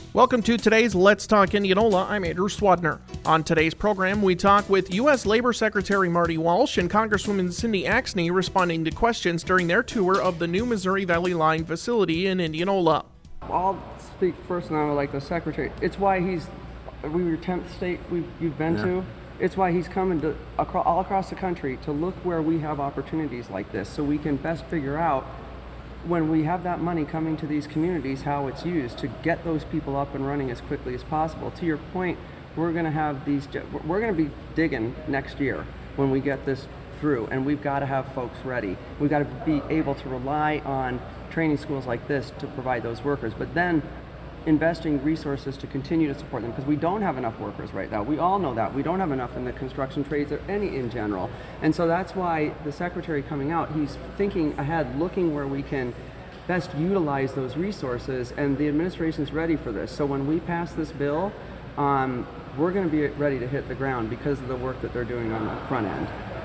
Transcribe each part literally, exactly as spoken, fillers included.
Welcome to today's Let's Talk Indianola. I'm Andrew Swadner. On today's program, we talk with U S Labor Secretary Marty Walsh and Congresswoman Cindy Axne responding to questions during their tour of the new Missouri Valley Line facility in Indianola. I'll speak first now, like the Secretary. It's why he's, we were tenth state we've, you've been yeah. to. It's why he's coming to across, all across the country to look where we have opportunities like this so we can best figure out when we have that money coming to these communities, how it's used to get those people up and running as quickly as possible. To your point, we're going to have these, we're going to be digging next year when we get this through, and we've got to have folks ready. We've got to be able to rely on training schools like this to provide those workers, but then investing resources to continue to support them, because we don't have enough workers right now. We all know that. We don't have enough in the construction trades or any in general. And so that's why the Secretary coming out, he's thinking ahead, looking where we can best utilize those resources, and the administration's ready for this. So when we pass this bill, um, we're going to be ready to hit the ground because of the work that they're doing on the front end.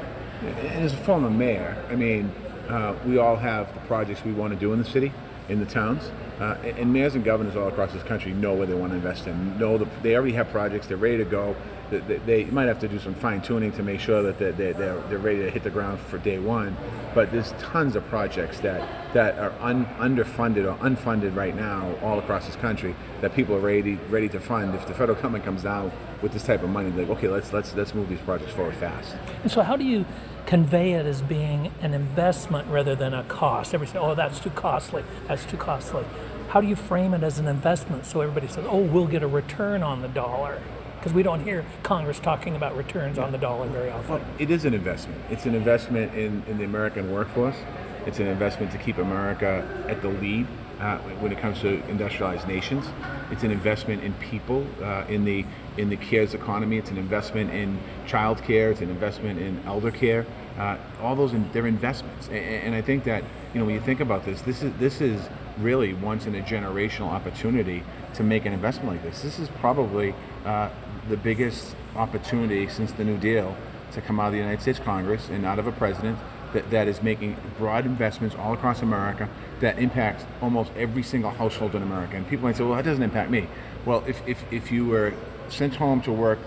As a former mayor, I mean, uh, we all have the projects we want to do in the city, in the towns. Uh, and mayors and governors all across this country know where they want to invest in. Know the, they already have projects. They're ready to go. They, they, they might have to do some fine tuning to make sure that they're, they're, they're ready to hit the ground for day one. But there's tons of projects that that are un, underfunded or unfunded right now all across this country that people are ready ready to fund. If the federal government comes down with this type of money, they're like, okay, let's let's let's move these projects forward fast. And so, how do you convey it as being an investment rather than a cost? Everybody says, oh, that's too costly. That's too costly. How do you frame it as an investment so everybody says, oh, we'll get a return on the dollar? Because we don't hear Congress talking about returns on the dollar very often. Well, it is an investment. It's an investment in, in the American workforce. It's an investment to keep America at the lead uh, when it comes to industrialized nations. It's an investment in people, uh, in the in the cares economy. It's an investment in child care. It's an investment in elder care. Uh, all those, in, they're investments. And, and I think that, you know, when you think about this, this is this is really once in a generational opportunity to make an investment like this. This is probably uh, the biggest opportunity since the New Deal to come out of the United States Congress and out of a president that, that is making broad investments all across America that impacts almost every single household in America. And people might say, well, that doesn't impact me. Well, if, if, if you were sent home to work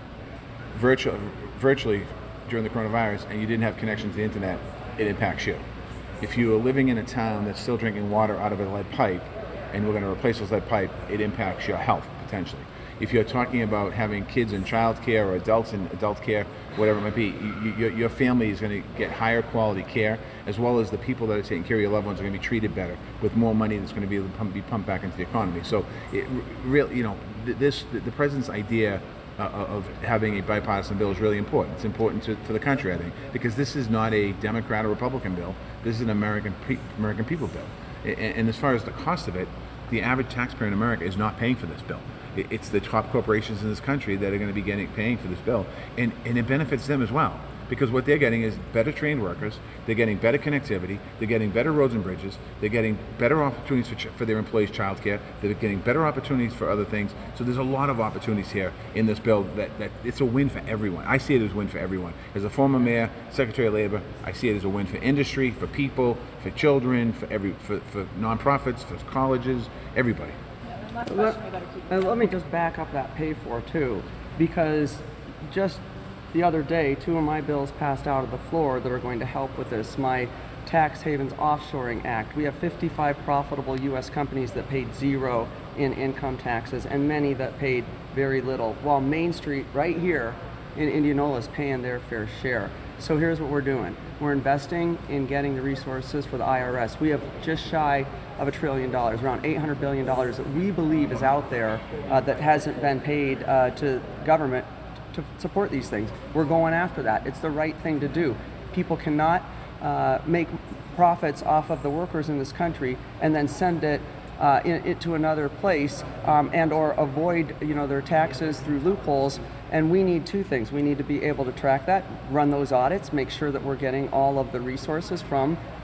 virtual, virtually during the coronavirus and you didn't have connection to the internet, it impacts you. If you are living in a town that's still drinking water out of a lead pipe and we're going to replace those lead pipe, it impacts your health potentially. If you're talking about having kids in child care or adults in adult care, whatever it might be, you, you, your family is going to get higher quality care, as well as the people that are taking care of your loved ones are going to be treated better with more money that's going to be able to pump, be pumped back into the economy. So, it really, you know, this the, the president's idea uh, of having a bipartisan bill is really important. It's important to, for the country, I think, because this is not a Democrat or Republican bill. This is an American pre- American people bill. And, and as far as the cost of it, the average taxpayer in America is not paying for this bill. It's the top corporations in this country that are going to be getting paying for this bill, and and it benefits them as well, because what they're getting is better trained workers, they're getting better connectivity, they're getting better roads and bridges, they're getting better opportunities for, ch- for their employees' child care, they're getting better opportunities for other things. So there's a lot of opportunities here in this bill that, that it's a win for everyone. I see it as a win for everyone. As a former mayor, Secretary of Labor, I see it as a win for industry, for people, for children, for every for, for nonprofits, for colleges, everybody. Let, and let me just back up that pay for too, because just the other day, two of my bills passed out of the floor that are going to help with this. My Tax Havens Offshoring Act. We have fifty-five profitable U S companies that paid zero in income taxes and many that paid very little, while Main Street right here in Indianola is paying their fair share. So here's what we're doing. We're investing in getting the resources for the I R S. We have just shy of a trillion dollars, around eight hundred billion dollars that we believe is out there uh, that hasn't been paid uh, to government to support these things. We're going after that. It's the right thing to do. People cannot uh, make profits off of the workers in this country and then send it uh, in, it to another place um, and or avoid, you know, their taxes through loopholes. And we need two things. We need to be able to track that, run those audits, make sure that we're getting all of the resources from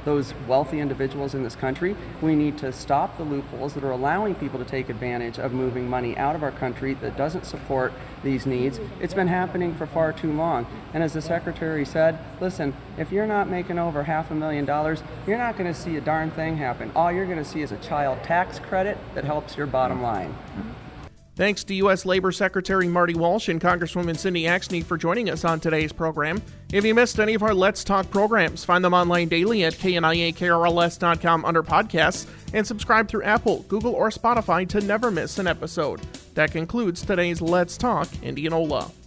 those wealthy individuals in this country. We need to stop the loopholes that are allowing people to take advantage of moving money out of our country that doesn't support these needs. It's been happening for far too long. And as the Secretary said, listen, if you're not making over half a million dollars, you're not going to see a darn thing happen. All you're going to see is a child tax credit that helps your bottom line. Thanks to U S Labor Secretary Marty Walsh and Congresswoman Cindy Axne for joining us on today's program. If you missed any of our Let's Talk programs, find them online daily at K N I A K R L S dot com under podcasts and subscribe through Apple, Google, or Spotify to never miss an episode. That concludes today's Let's Talk Indianola.